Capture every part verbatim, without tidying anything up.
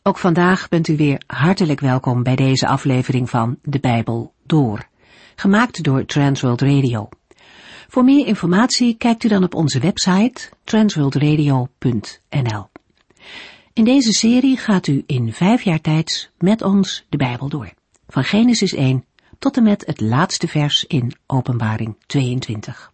Ook vandaag bent u weer hartelijk welkom bij deze aflevering van De Bijbel Door, gemaakt door Transworld Radio. Voor meer informatie kijkt u dan op onze website transworld radio punt n l. In deze serie gaat u in vijf jaar tijd met ons de Bijbel door, van Genesis één tot en met het laatste vers in Openbaring tweeëntwintig.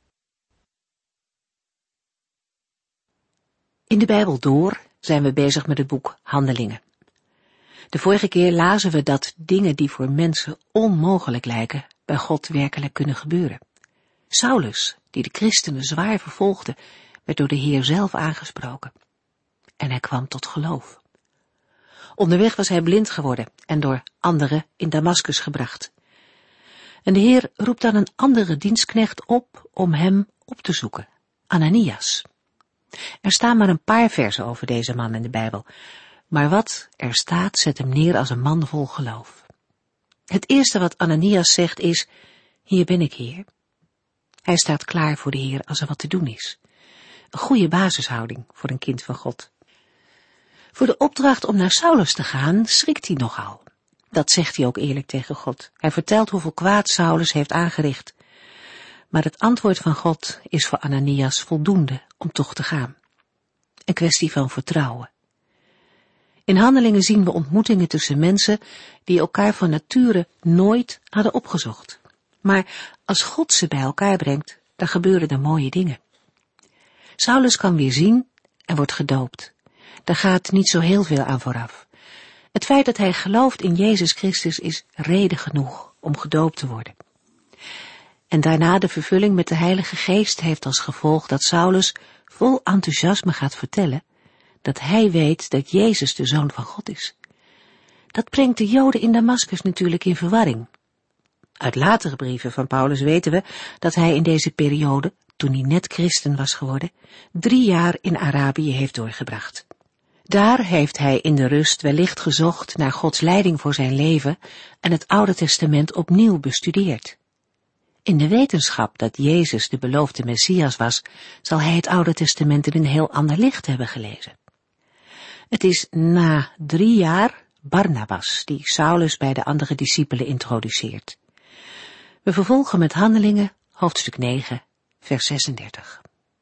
In de Bijbel Door zijn we bezig met het boek Handelingen. De vorige keer lazen we dat dingen die voor mensen onmogelijk lijken, bij God werkelijk kunnen gebeuren. Saulus, die de christenen zwaar vervolgde, werd door de Heer zelf aangesproken. En hij kwam tot geloof. Onderweg was hij blind geworden en door anderen in Damaskus gebracht. En de Heer roept dan een andere dienstknecht op om hem op te zoeken, Ananias. Er staan maar een paar versen over deze man in de Bijbel, maar wat er staat zet hem neer als een man vol geloof. Het eerste wat Ananias zegt is, hier ben ik, Heer. Hij staat klaar voor de Heer als er wat te doen is. Een goede basishouding voor een kind van God. Voor de opdracht om naar Saulus te gaan schrikt hij nogal. Dat zegt hij ook eerlijk tegen God. Hij vertelt hoeveel kwaad Saulus heeft aangericht. Maar het antwoord van God is voor Ananias voldoende om toch te gaan. Een kwestie van vertrouwen. In Handelingen zien we ontmoetingen tussen mensen die elkaar van nature nooit hadden opgezocht. Maar als God ze bij elkaar brengt, dan gebeuren er mooie dingen. Saulus kan weer zien en wordt gedoopt. Daar gaat niet zo heel veel aan vooraf. Het feit dat hij gelooft in Jezus Christus is reden genoeg om gedoopt te worden. En daarna de vervulling met de Heilige Geest heeft als gevolg dat Saulus vol enthousiasme gaat vertellen dat hij weet dat Jezus de Zoon van God is. Dat brengt de Joden in Damaskus natuurlijk in verwarring. Uit latere brieven van Paulus weten we dat hij in deze periode, toen hij net christen was geworden, drie jaar in Arabië heeft doorgebracht. Daar heeft hij in de rust wellicht gezocht naar Gods leiding voor zijn leven en het Oude Testament opnieuw bestudeerd. In de wetenschap dat Jezus de beloofde Messias was, zal hij het Oude Testament in een heel ander licht hebben gelezen. Het is na drie jaar Barnabas die Saulus bij de andere discipelen introduceert. We vervolgen met Handelingen, hoofdstuk negen, vers zesendertig.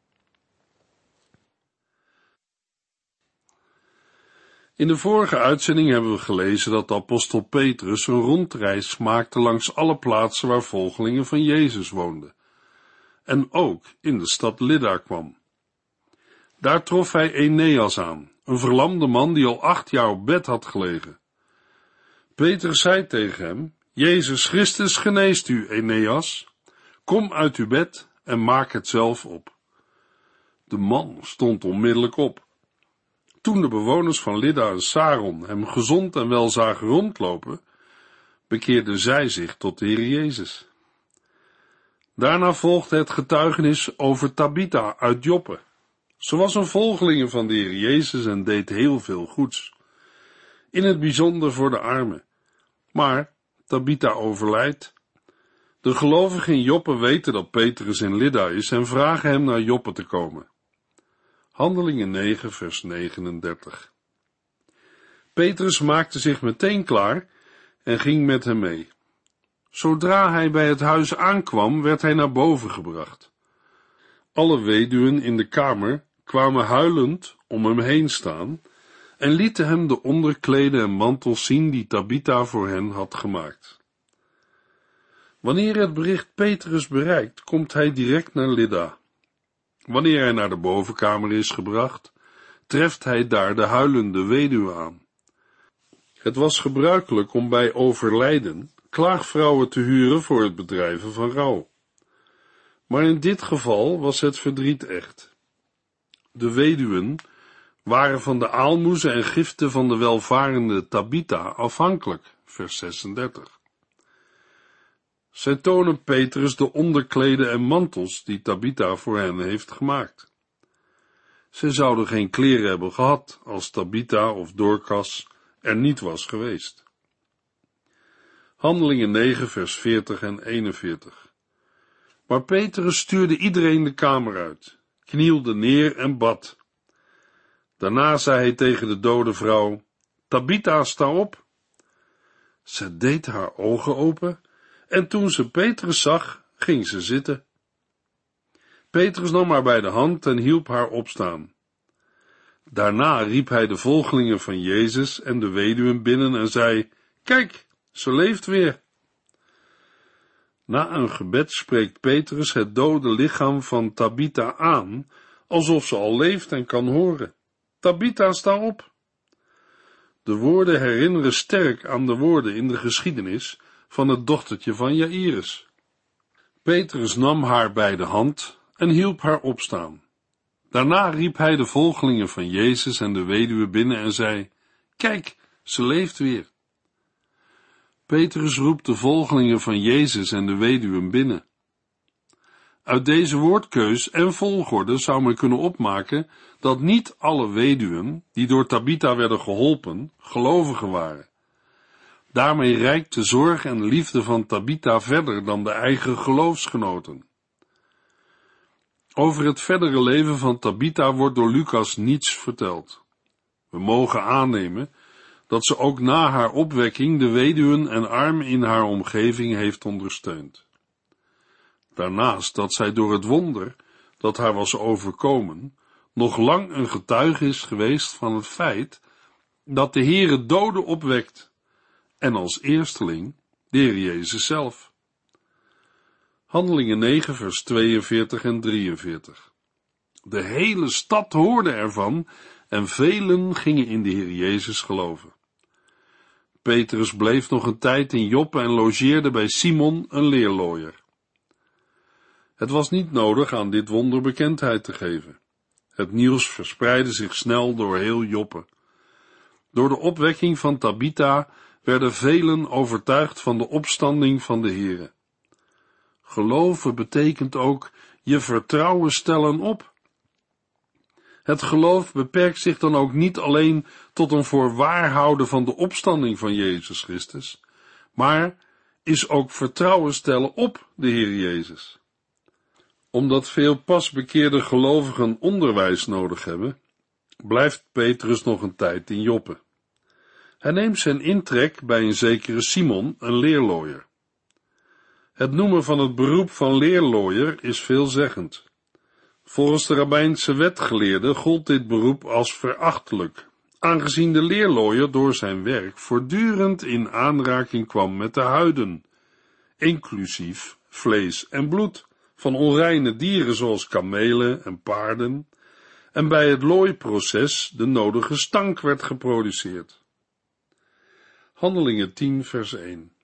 In de vorige uitzending hebben we gelezen dat de apostel Petrus een rondreis maakte langs alle plaatsen waar volgelingen van Jezus woonden, en ook in de stad Lydda kwam. Daar trof hij Eneas aan, een verlamde man die al acht jaar op bed had gelegen. Petrus zei tegen hem, Jezus Christus geneest u, Eneas. Kom uit uw bed en maak het zelf op. De man stond onmiddellijk op. Toen de bewoners van Lydda en Saron hem gezond en wel zagen rondlopen, bekeerden zij zich tot de Heer Jezus. Daarna volgde het getuigenis over Tabitha uit Joppe. Ze was een volgelinge van de Heer Jezus en deed heel veel goeds, in het bijzonder voor de armen. Maar Tabitha overlijdt. De gelovigen in Joppe weten dat Petrus in Lydda is en vragen hem naar Joppe te komen. Handelingen negen, vers negenendertig. Petrus maakte zich meteen klaar en ging met hem mee. Zodra hij bij het huis aankwam, werd hij naar boven gebracht. Alle weduwen in de kamer kwamen huilend om hem heen staan en lieten hem de onderkleden en mantels zien die Tabitha voor hen had gemaakt. Wanneer het bericht Petrus bereikt, komt hij direct naar Lydda. Wanneer hij naar de bovenkamer is gebracht, treft hij daar de huilende weduwe aan. Het was gebruikelijk om bij overlijden klaagvrouwen te huren voor het bedrijven van rouw. Maar in dit geval was het verdriet echt. De weduwen waren van de aalmoezen en giften van de welvarende Tabitha afhankelijk, vers zesendertig. Zij tonen Petrus de onderkleden en mantels die Tabitha voor hen heeft gemaakt. Zij zouden geen kleren hebben gehad als Tabitha of Dorcas er niet was geweest. Handelingen negen, vers veertig en eenenveertig. Maar Petrus stuurde iedereen de kamer uit, knielde neer en bad. Daarna zei hij tegen de dode vrouw, Tabitha, sta op. Ze deed haar ogen open, en toen ze Petrus zag, ging ze zitten. Petrus nam haar bij de hand en hielp haar opstaan. Daarna riep hij de volgelingen van Jezus en de weduwen binnen en zei: Kijk, ze leeft weer. Na een gebed spreekt Petrus het dode lichaam van Tabitha aan, alsof ze al leeft en kan horen. Tabitha, sta op. De woorden herinneren sterk aan de woorden in de geschiedenis van het dochtertje van Jaïrus. Petrus nam haar bij de hand en hielp haar opstaan. Daarna riep hij de volgelingen van Jezus en de weduwe binnen en zei: Kijk, ze leeft weer. Petrus roept de volgelingen van Jezus en de weduwen binnen. Uit deze woordkeus en volgorde zou men kunnen opmaken dat niet alle weduwen, die door Tabitha werden geholpen, gelovigen waren. Daarmee reikt de zorg en liefde van Tabitha verder dan de eigen geloofsgenoten. Over het verdere leven van Tabitha wordt door Lucas niets verteld. We mogen aannemen dat ze ook na haar opwekking de weduwen en armen in haar omgeving heeft ondersteund. Daarnaast dat zij door het wonder dat haar was overkomen, nog lang een getuige is geweest van het feit dat de Heere doden opwekt, en als eersteling de Heer Jezus zelf. Handelingen negen vers tweeënveertig en drieënveertig. De hele stad hoorde ervan en velen gingen in de Heer Jezus geloven. Petrus bleef nog een tijd in Joppe en logeerde bij Simon, een leerlooier. Het was niet nodig aan dit wonder bekendheid te geven. Het nieuws verspreidde zich snel door heel Joppe. Door de opwekking van Tabitha werden velen overtuigd van de opstanding van de Heere. Geloven betekent ook je vertrouwen stellen op. Het geloof beperkt zich dan ook niet alleen tot een voorwaarhouden van de opstanding van Jezus Christus, maar is ook vertrouwen stellen op de Heer Jezus. Omdat veel pasbekeerde gelovigen onderwijs nodig hebben, blijft Petrus nog een tijd in Joppe. Hij neemt zijn intrek bij een zekere Simon, een leerlooier. Het noemen van het beroep van leerlooier is veelzeggend. Volgens de rabbijnse wetgeleerden gold dit beroep als verachtelijk, aangezien de leerlooier door zijn werk voortdurend in aanraking kwam met de huiden, inclusief vlees en bloed, van onreine dieren zoals kamelen en paarden, en bij het looiproces de nodige stank werd geproduceerd. Handelingen tien vers één.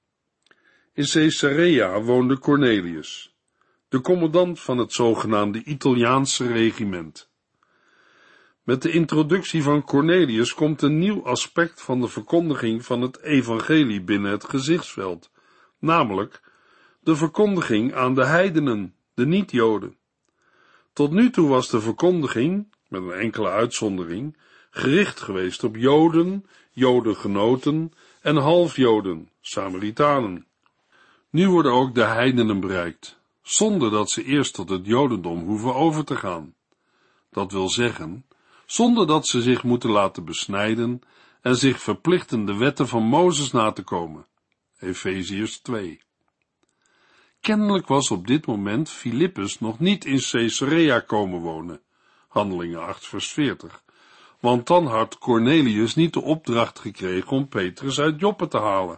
In Caesarea woonde Cornelius, de commandant van het zogenaamde Italiaanse regiment. Met de introductie van Cornelius komt een nieuw aspect van de verkondiging van het evangelie binnen het gezichtsveld, namelijk de verkondiging aan de heidenen, de niet-Joden. Tot nu toe was de verkondiging, met een enkele uitzondering, gericht geweest op Joden, Jodengenoten en halfjoden, Samaritanen. Nu worden ook de heidenen bereikt, zonder dat ze eerst tot het Jodendom hoeven over te gaan. Dat wil zeggen, zonder dat ze zich moeten laten besnijden en zich verplichten de wetten van Mozes na te komen. Efeziërs twee. Kennelijk was op dit moment Filippus nog niet in Caesarea komen wonen, Handelingen acht vers veertig, want dan had Cornelius niet de opdracht gekregen om Petrus uit Joppe te halen.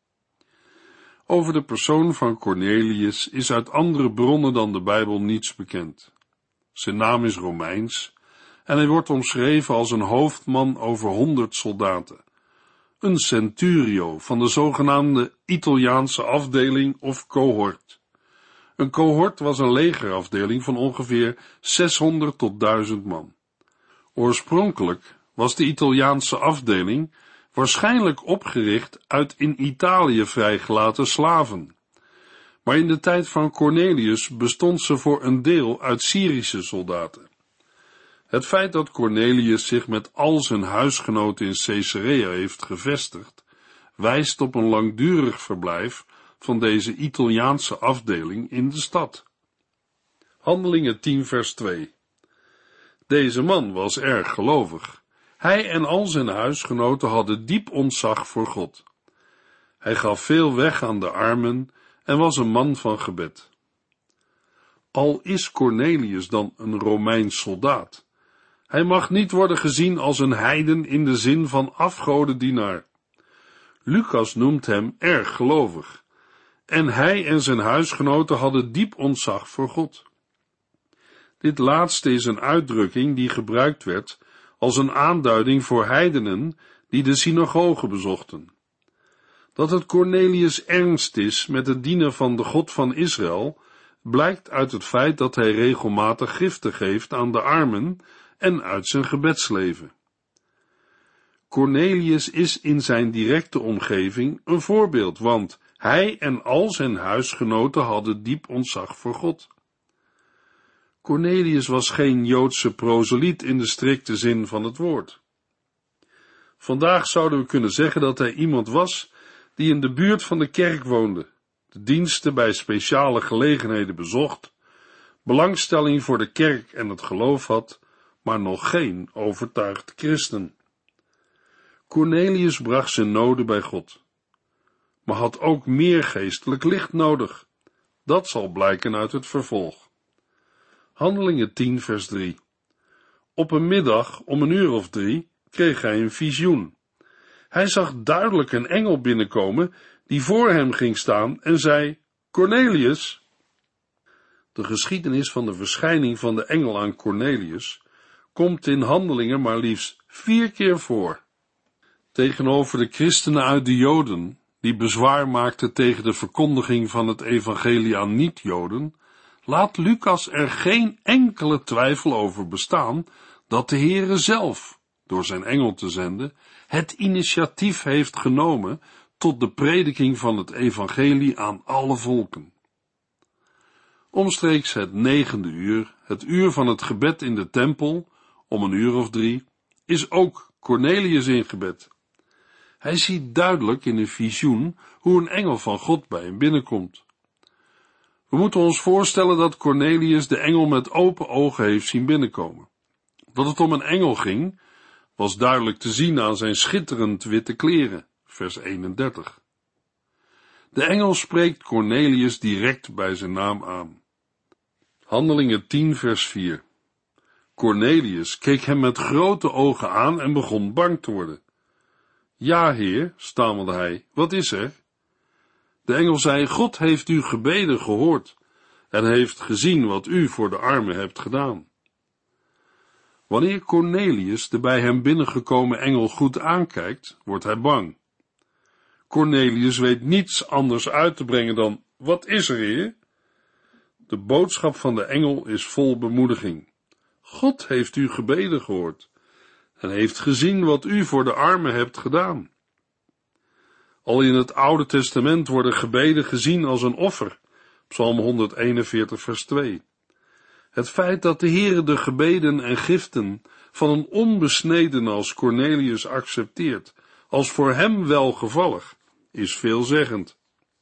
Over de persoon van Cornelius is uit andere bronnen dan de Bijbel niets bekend. Zijn naam is Romeins en hij wordt omschreven als een hoofdman over honderd soldaten, een centurio van de zogenaamde Italiaanse afdeling of cohort. Een cohort was een legerafdeling van ongeveer zeshonderd tot duizend man. Oorspronkelijk was de Italiaanse afdeling waarschijnlijk opgericht uit in Italië vrijgelaten slaven. Maar in de tijd van Cornelius bestond ze voor een deel uit Syrische soldaten. Het feit dat Cornelius zich met al zijn huisgenoten in Caesarea heeft gevestigd, wijst op een langdurig verblijf van deze Italiaanse afdeling in de stad. Handelingen tien vers twee. Deze man was erg gelovig Hij en al zijn huisgenoten hadden diep ontzag voor God. Hij gaf veel weg aan de armen en was een man van gebed. Al is Cornelius dan een Romeins soldaat, hij mag niet worden gezien als een heiden in de zin van afgodendienaar. Lucas noemt hem erg gelovig, en hij en zijn huisgenoten hadden diep ontzag voor God. Dit laatste is een uitdrukking die gebruikt werd als een aanduiding voor heidenen die de synagoge bezochten. Dat het Cornelius ernst is met het dienen van de God van Israël, blijkt uit het feit dat hij regelmatig giften geeft aan de armen en uit zijn gebedsleven. Cornelius is in zijn directe omgeving een voorbeeld, want hij en al zijn huisgenoten hadden diep ontzag voor God. Cornelius was geen Joodse proseliet in de strikte zin van het woord. Vandaag zouden we kunnen zeggen dat hij iemand was die in de buurt van de kerk woonde, de diensten bij speciale gelegenheden bezocht, belangstelling voor de kerk en het geloof had, maar nog geen overtuigd christen. Cornelius bracht zijn noden bij God, maar had ook meer geestelijk licht nodig. Dat zal blijken uit het vervolg. Handelingen tien vers drie. Op een middag om een uur of drie kreeg hij een visioen. Hij zag duidelijk een engel binnenkomen die voor hem ging staan en zei: Cornelius. De geschiedenis van de verschijning van de engel aan Cornelius komt in Handelingen maar liefst vier keer voor. Tegenover de christenen uit de Joden, die bezwaar maakten tegen de verkondiging van het evangelie aan niet-Joden, laat Lucas er geen enkele twijfel over bestaan dat de Heere zelf, door zijn engel te zenden, het initiatief heeft genomen tot de prediking van het evangelie aan alle volken. Omstreeks het negende uur, het uur van het gebed in de tempel, om een uur of drie, is ook Cornelius in gebed. Hij ziet duidelijk in een visioen hoe een engel van God bij hem binnenkomt. We moeten ons voorstellen dat Cornelius de engel met open ogen heeft zien binnenkomen. Dat het om een engel ging, was duidelijk te zien aan zijn schitterend witte kleren, vers eenendertig. De engel spreekt Cornelius direct bij zijn naam aan. Handelingen tien vers vier. Cornelius keek hem met grote ogen aan en begon bang te worden. Ja, heer, stamelde hij, wat is er? De engel zei: God heeft uw gebeden gehoord en heeft gezien wat u voor de armen hebt gedaan. Wanneer Cornelius de bij hem binnengekomen engel goed aankijkt, wordt hij bang. Cornelius weet niets anders uit te brengen dan: wat is er, heer? De boodschap van de engel is vol bemoediging. God heeft uw gebeden gehoord en heeft gezien wat u voor de armen hebt gedaan. Al in het Oude Testament worden gebeden gezien als een offer, Psalm honderdeenenveertig vers twee. Het feit dat de Heere de gebeden en giften van een onbesnedene als Cornelius accepteert, als voor hem welgevallig, is veelzeggend.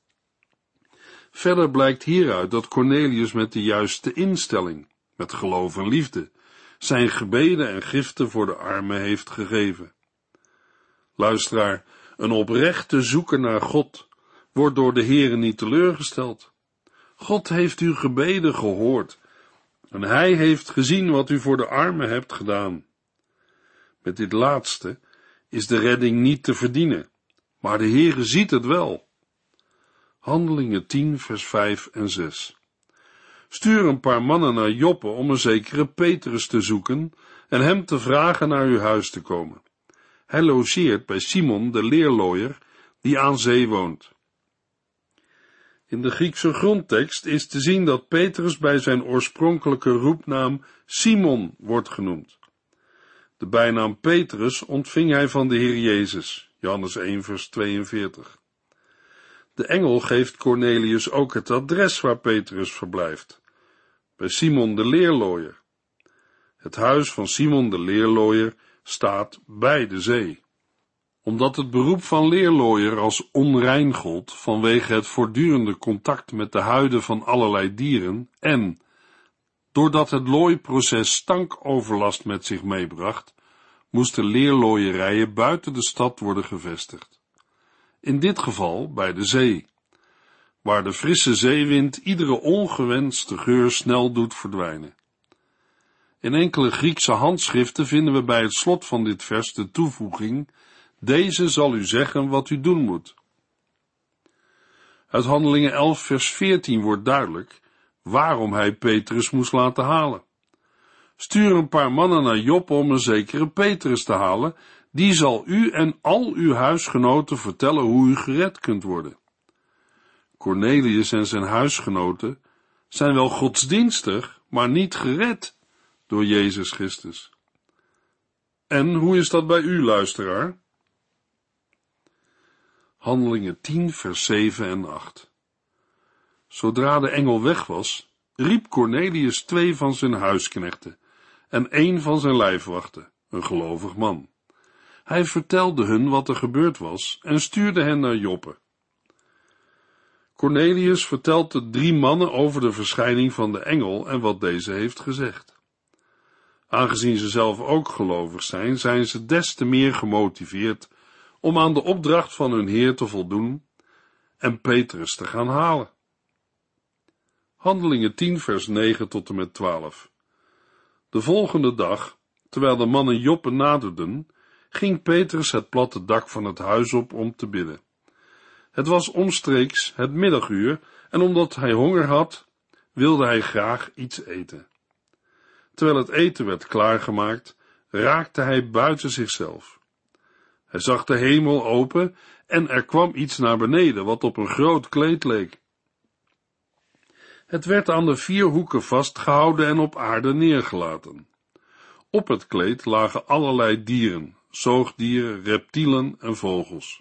Verder blijkt hieruit dat Cornelius met de juiste instelling, met geloof en liefde, zijn gebeden en giften voor de armen heeft gegeven. Luisteraar, een oprechte zoeker naar God wordt door de Heere niet teleurgesteld. God heeft uw gebeden gehoord en hij heeft gezien wat u voor de armen hebt gedaan. Met dit laatste is de redding niet te verdienen, maar de Heere ziet het wel. Handelingen tien vers vijf en zes. Stuur een paar mannen naar Joppe om een zekere Petrus te zoeken en hem te vragen naar uw huis te komen. Hij logeert bij Simon de leerlooier, die aan zee woont. In de Griekse grondtekst is te zien dat Petrus bij zijn oorspronkelijke roepnaam Simon wordt genoemd. De bijnaam Petrus ontving hij van de Heer Jezus, Johannes één vers tweeënveertig. De engel geeft Cornelius ook het adres waar Petrus verblijft, bij Simon de leerlooier. Het huis van Simon de leerlooier staat bij de zee. Omdat het beroep van leerlooier als onrein gold vanwege het voortdurende contact met de huiden van allerlei dieren en doordat het looiproces stankoverlast met zich meebracht, moesten leerlooierijen buiten de stad worden gevestigd. In dit geval bij de zee, waar de frisse zeewind iedere ongewenste geur snel doet verdwijnen. In enkele Griekse handschriften vinden we bij het slot van dit vers de toevoeging: deze zal u zeggen wat u doen moet. Uit Handelingen elf vers veertien wordt duidelijk waarom hij Petrus moest laten halen. Stuur een paar mannen naar Joppe om een zekere Petrus te halen, die zal u en al uw huisgenoten vertellen hoe u gered kunt worden. Cornelius en zijn huisgenoten zijn wel godsdienstig, maar niet gered door Jezus Christus. En hoe is dat bij u, luisteraar? Handelingen tien vers zeven en acht. Zodra de engel weg was, riep Cornelius twee van zijn huisknechten en één van zijn lijfwachten, een gelovig man. Hij vertelde hun wat er gebeurd was en stuurde hen naar Joppe. Cornelius vertelt de drie mannen over de verschijning van de engel en wat deze heeft gezegd. Aangezien ze zelf ook gelovig zijn, zijn ze des te meer gemotiveerd om aan de opdracht van hun Heer te voldoen en Petrus te gaan halen. Handelingen tien vers negen tot en met twaalf. De volgende dag, terwijl de mannen Joppe naderden, ging Petrus het platte dak van het huis op om te bidden. Het was omstreeks het middaguur en omdat hij honger had, wilde hij graag iets eten. Terwijl het eten werd klaargemaakt, raakte hij buiten zichzelf. Hij zag de hemel open en er kwam iets naar beneden wat op een groot kleed leek. Het werd aan de vier hoeken vastgehouden en op aarde neergelaten. Op het kleed lagen allerlei dieren, zoogdieren, reptielen en vogels.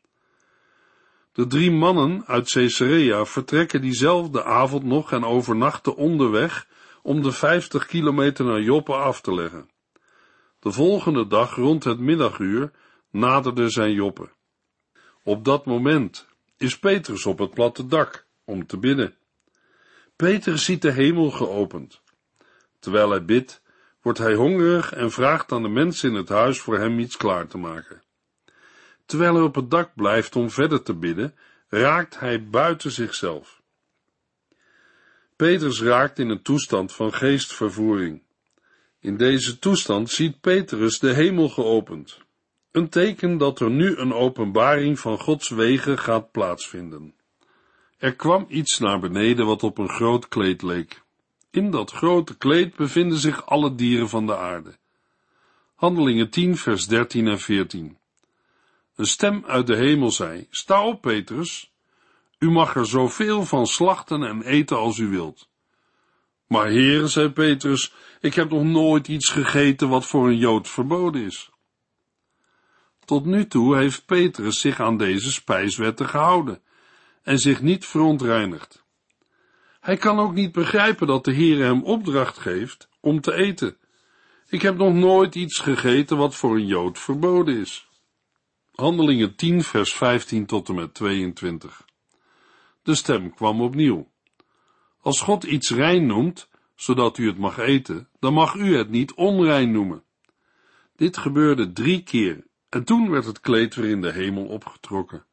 De drie mannen uit Caesarea vertrekken diezelfde avond nog en overnachten onderweg om de vijftig kilometer naar Joppe af te leggen. De volgende dag rond het middaguur naderde zij Joppe. Op dat moment is Petrus op het platte dak om te bidden. Petrus ziet de hemel geopend. Terwijl hij bidt, wordt hij hongerig en vraagt aan de mensen in het huis voor hem iets klaar te maken. Terwijl hij op het dak blijft om verder te bidden, raakt hij buiten zichzelf. Petrus raakt in een toestand van geestvervoering. In deze toestand ziet Petrus de hemel geopend. Een teken dat er nu een openbaring van Gods wegen gaat plaatsvinden. Er kwam iets naar beneden wat op een groot kleed leek. In dat grote kleed bevinden zich alle dieren van de aarde. Handelingen tien vers dertien en veertien. Een stem uit de hemel zei: sta op, Petrus, u mag er zoveel van slachten en eten als u wilt. Maar Heere, zei Petrus, ik heb nog nooit iets gegeten wat voor een Jood verboden is. Tot nu toe heeft Petrus zich aan deze spijswetten gehouden en zich niet verontreinigd. Hij kan ook niet begrijpen dat de Heere hem opdracht geeft om te eten. Ik heb nog nooit iets gegeten wat voor een Jood verboden is. Handelingen tien vers vijftien tot en met tweeëntwintig. De stem kwam opnieuw. Als God iets rein noemt, zodat u het mag eten, dan mag u het niet onrein noemen. Dit gebeurde drie keer en toen werd het kleed weer in de hemel opgetrokken.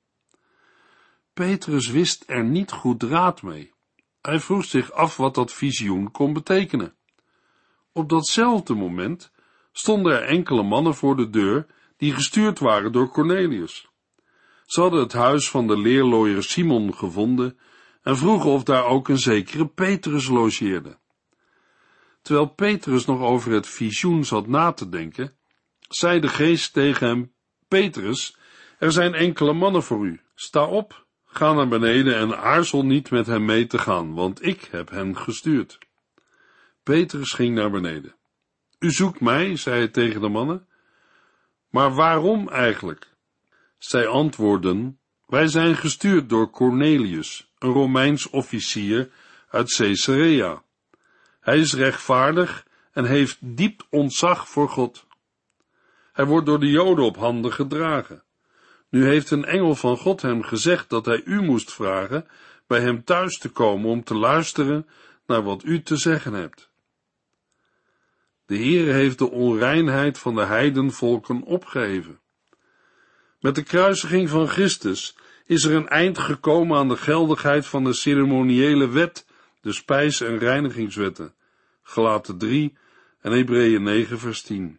Petrus wist er niet goed raad mee. Hij vroeg zich af wat dat visioen kon betekenen. Op datzelfde moment stonden er enkele mannen voor de deur die gestuurd waren door Cornelius. Ze hadden het huis van de leerlooier Simon gevonden en vroegen of daar ook een zekere Petrus logeerde. Terwijl Petrus nog over het visioen zat na te denken, zei de geest tegen hem: Petrus, er zijn enkele mannen voor u. Sta op, ga naar beneden en aarzel niet met hen mee te gaan, want ik heb hen gestuurd. Petrus ging naar beneden. U zoekt mij, zei hij tegen de mannen. Maar waarom eigenlijk? Zij antwoordden: wij zijn gestuurd door Cornelius, een Romeins officier uit Caesarea. Hij is rechtvaardig en heeft diep ontzag voor God. Hij wordt door de Joden op handen gedragen. Nu heeft een engel van God hem gezegd dat hij u moest vragen bij hem thuis te komen om te luisteren naar wat u te zeggen hebt. De Heere heeft de onreinheid van de heidenvolken opgeheven. Met de kruisiging van Christus is er een eind gekomen aan de geldigheid van de ceremoniële wet, de spijs- en reinigingswetten, Galaten drie en Hebreeën negen vers tien.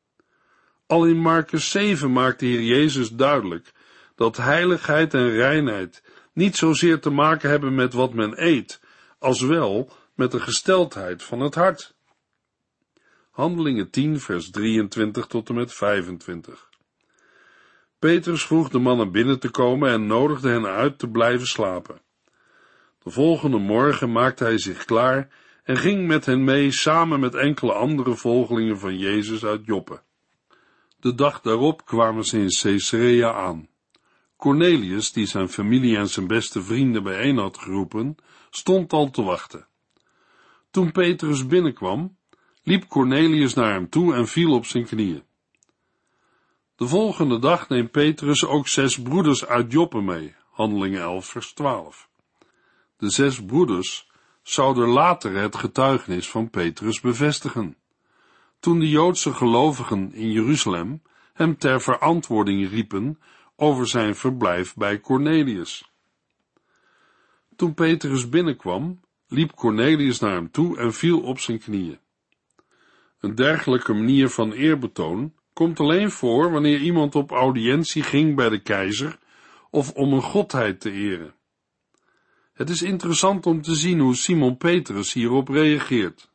Al in Markus zeven maakt de Heer Jezus duidelijk dat heiligheid en reinheid niet zozeer te maken hebben met wat men eet, als wel met de gesteldheid van het hart. Handelingen tien vers drieëntwintig tot en met vijfentwintig. Petrus vroeg de mannen binnen te komen en nodigde hen uit te blijven slapen. De volgende morgen maakte hij zich klaar en ging met hen mee samen met enkele andere volgelingen van Jezus uit Joppe. De dag daarop kwamen ze in Caesarea aan. Cornelius, die zijn familie en zijn beste vrienden bijeen had geroepen, stond al te wachten. Toen Petrus binnenkwam, liep Cornelius naar hem toe en viel op zijn knieën. De volgende dag neemt Petrus ook zes broeders uit Joppe mee, Handelingen elf vers twaalf. De zes broeders zouden later het getuigenis van Petrus bevestigen, toen de Joodse gelovigen in Jeruzalem hem ter verantwoording riepen over zijn verblijf bij Cornelius. Toen Petrus binnenkwam, liep Cornelius naar hem toe en viel op zijn knieën. Een dergelijke manier van eerbetoon komt alleen voor wanneer iemand op audiëntie ging bij de keizer of om een godheid te eren. Het is interessant om te zien hoe Simon Petrus hierop reageert.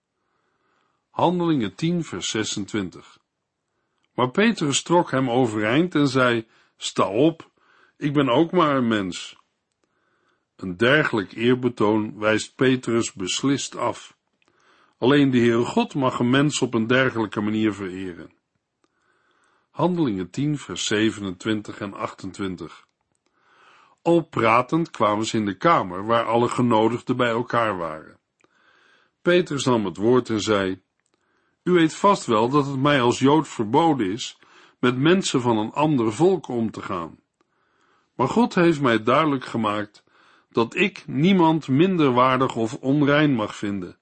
Handelingen tien vers zesentwintig. Maar Petrus trok hem overeind en zei: sta op, ik ben ook maar een mens. Een dergelijk eerbetoon wijst Petrus beslist af. Alleen de Heere God mag een mens op een dergelijke manier vereren. Handelingen tien vers zevenentwintig en achtentwintig. Al pratend kwamen ze in de kamer waar alle genodigden bij elkaar waren. Petrus nam het woord en zei: u weet vast wel dat het mij als Jood verboden is met mensen van een ander volk om te gaan. Maar God heeft mij duidelijk gemaakt dat ik niemand minderwaardig of onrein mag vinden.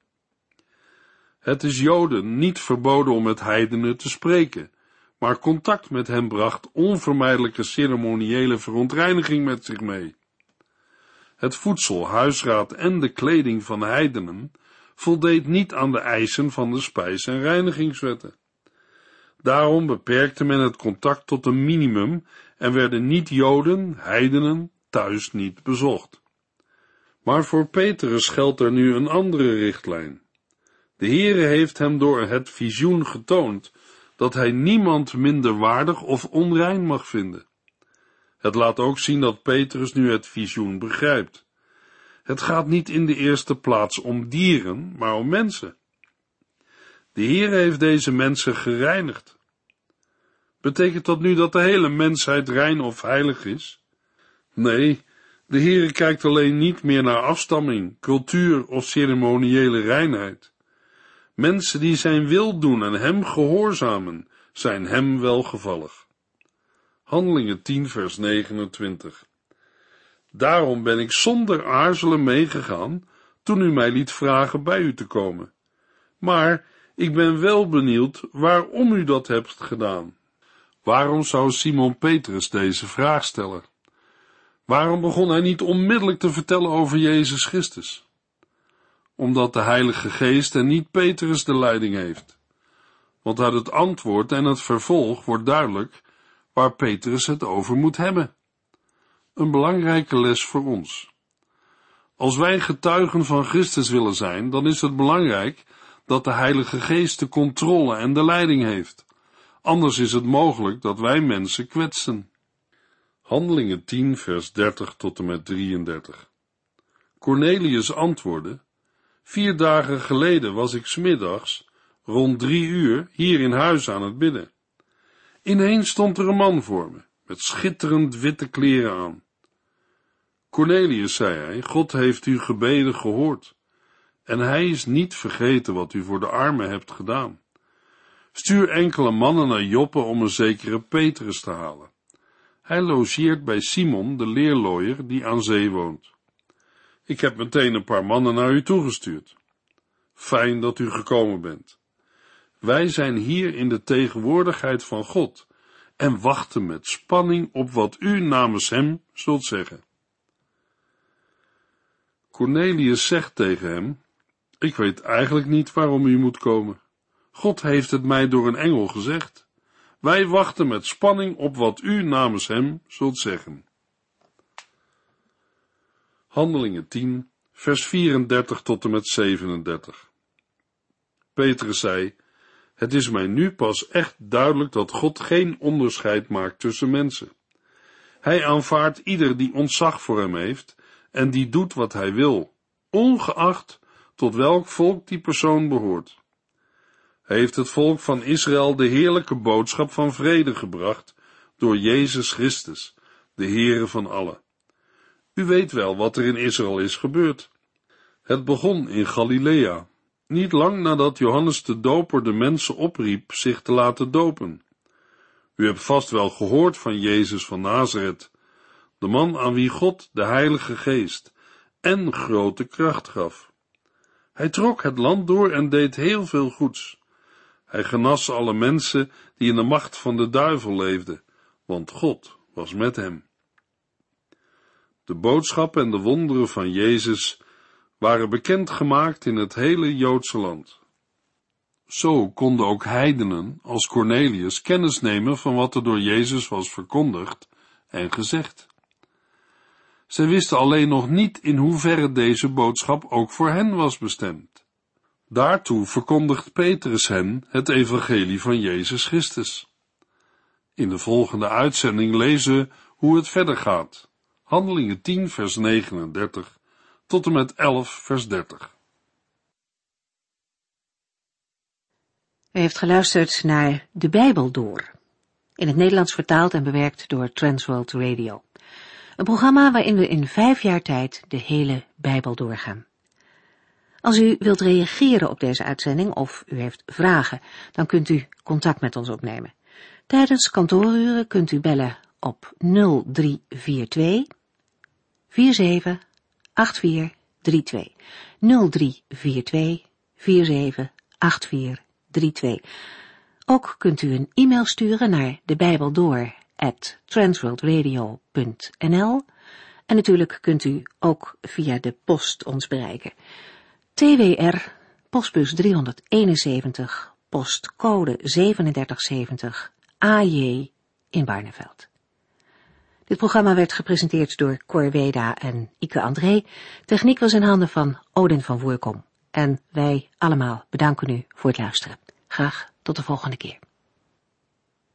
Het is Joden niet verboden om met heidenen te spreken, maar contact met hen bracht onvermijdelijke ceremoniële verontreiniging met zich mee. Het voedsel, huisraad en de kleding van heidenen voldeed niet aan de eisen van de spijs- en reinigingswetten. Daarom beperkte men het contact tot een minimum en werden niet-Joden, heidenen, thuis niet bezocht. Maar voor Petrus geldt er nu een andere richtlijn. De Heere heeft hem door het visioen getoond dat hij niemand minderwaardig of onrein mag vinden. Het laat ook zien dat Petrus nu het visioen begrijpt. Het gaat niet in de eerste plaats om dieren, maar om mensen. De Heere heeft deze mensen gereinigd. Betekent dat nu dat de hele mensheid rein of heilig is? Nee, de Heere kijkt alleen niet meer naar afstamming, cultuur of ceremoniële reinheid. Mensen die zijn wil doen en hem gehoorzamen, zijn hem welgevallig. Handelingen tien vers negenentwintig. Daarom ben ik zonder aarzelen meegegaan, toen u mij liet vragen bij u te komen. Maar ik ben wel benieuwd waarom u dat hebt gedaan. Waarom zou Simon Petrus deze vraag stellen? Waarom begon hij niet onmiddellijk te vertellen over Jezus Christus? Omdat de Heilige Geest en niet Petrus de leiding heeft. Want uit het antwoord en het vervolg wordt duidelijk waar Petrus het over moet hebben. Een belangrijke les voor ons. Als wij getuigen van Christus willen zijn, dan is het belangrijk dat de Heilige Geest de controle en de leiding heeft. Anders is het mogelijk dat wij mensen kwetsen. Handelingen tien vers dertig tot en met drieëndertig. Cornelius antwoordde: Vier dagen geleden was ik 's middags, rond drie uur, hier in huis aan het bidden. Ineens stond er een man voor me, met schitterend witte kleren aan. Cornelius, zei hij, God heeft uw gebeden gehoord, en hij is niet vergeten wat u voor de armen hebt gedaan. Stuur enkele mannen naar Joppe om een zekere Petrus te halen. Hij logeert bij Simon, de leerlooier, die aan zee woont. Ik heb meteen een paar mannen naar u toegestuurd. Fijn dat u gekomen bent. Wij zijn hier in de tegenwoordigheid van God en wachten met spanning op wat u namens hem zult zeggen. Cornelius zegt tegen hem: ik weet eigenlijk niet waarom u moet komen. God heeft het mij door een engel gezegd. Wij wachten met spanning op wat u namens hem zult zeggen. Handelingen tien, vers vierendertig tot en met zevenendertig. Petrus zei: het is mij nu pas echt duidelijk dat God geen onderscheid maakt tussen mensen. Hij aanvaardt ieder die ontzag voor hem heeft en die doet wat hij wil, ongeacht tot welk volk die persoon behoort. Hij heeft het volk van Israël de heerlijke boodschap van vrede gebracht door Jezus Christus, de Heere van allen. U weet wel wat er in Israël is gebeurd. Het begon in Galilea, niet lang nadat Johannes de Doper de mensen opriep zich te laten dopen. U hebt vast wel gehoord van Jezus van Nazareth, de man aan wie God de Heilige Geest en grote kracht gaf. Hij trok het land door en deed heel veel goeds. Hij genas alle mensen die in de macht van de duivel leefden, want God was met hem. De boodschap en de wonderen van Jezus waren bekendgemaakt in het hele Joodse land. Zo konden ook heidenen als Cornelius kennis nemen van wat er door Jezus was verkondigd en gezegd. Zij wisten alleen nog niet in hoeverre deze boodschap ook voor hen was bestemd. Daartoe verkondigt Petrus hen het evangelie van Jezus Christus. In de volgende uitzending lezen we hoe het verder gaat. Handelingen tien, vers negenendertig, tot en met elf, vers dertig. U heeft geluisterd naar De Bijbel Door, in het Nederlands vertaald en bewerkt door Transworld Radio. Een programma waarin we in vijf jaar tijd de hele Bijbel doorgaan. Als u wilt reageren op deze uitzending of u heeft vragen, dan kunt u contact met ons opnemen. Tijdens kantooruren kunt u bellen op nul drie vier twee, vier zeven acht vier drie twee. nul drie vier twee, vier zeven acht vier drie twee. Ook kunt u een e-mail sturen naar debijbeldoor at transworldradio punt n l en natuurlijk kunt u ook via de post ons bereiken. T W R, postbus driehonderdeenenzeventig, postcode zevenendertig zeventig, A J in Barneveld. Dit programma werd gepresenteerd door Cor Weda en Ike André. Techniek was in handen van Odin van Voorkom. En wij allemaal bedanken u voor het luisteren. Graag tot de volgende keer.